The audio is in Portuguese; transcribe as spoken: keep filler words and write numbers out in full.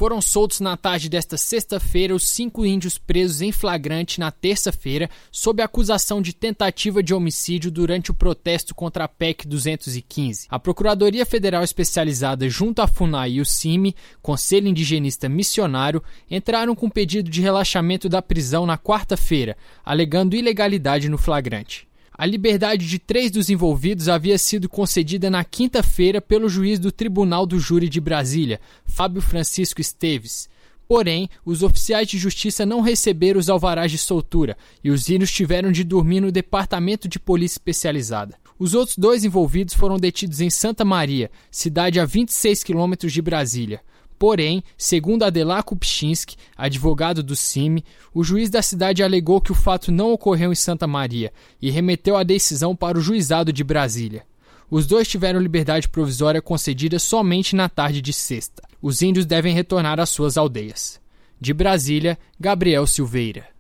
Foram soltos na tarde desta sexta-feira os cinco índios presos em flagrante na terça-feira sob acusação de tentativa de homicídio durante o protesto contra a P E C duzentos e quinze. A Procuradoria Federal Especializada junto à FUNAI e o CIMI, Conselho Indigenista Missionário, entraram com pedido de relaxamento da prisão na quarta-feira, alegando ilegalidade no flagrante. A liberdade de três dos envolvidos havia sido concedida na quinta-feira pelo juiz do Tribunal do Júri de Brasília, Fábio Francisco Esteves. Porém, os oficiais de justiça não receberam os alvarás de soltura e os índios tiveram de dormir no Departamento de Polícia Especializada. Os outros dois envolvidos foram detidos em Santa Maria, cidade a vinte e seis quilômetros de Brasília. Porém, segundo Adelar Kupczynski, advogado do CIMI, o juiz da cidade alegou que o fato não ocorreu em Santa Maria e remeteu a decisão para o juizado de Brasília. Os dois tiveram liberdade provisória concedida somente na tarde de sexta. Os índios devem retornar às suas aldeias. De Brasília, Gabriel Silveira.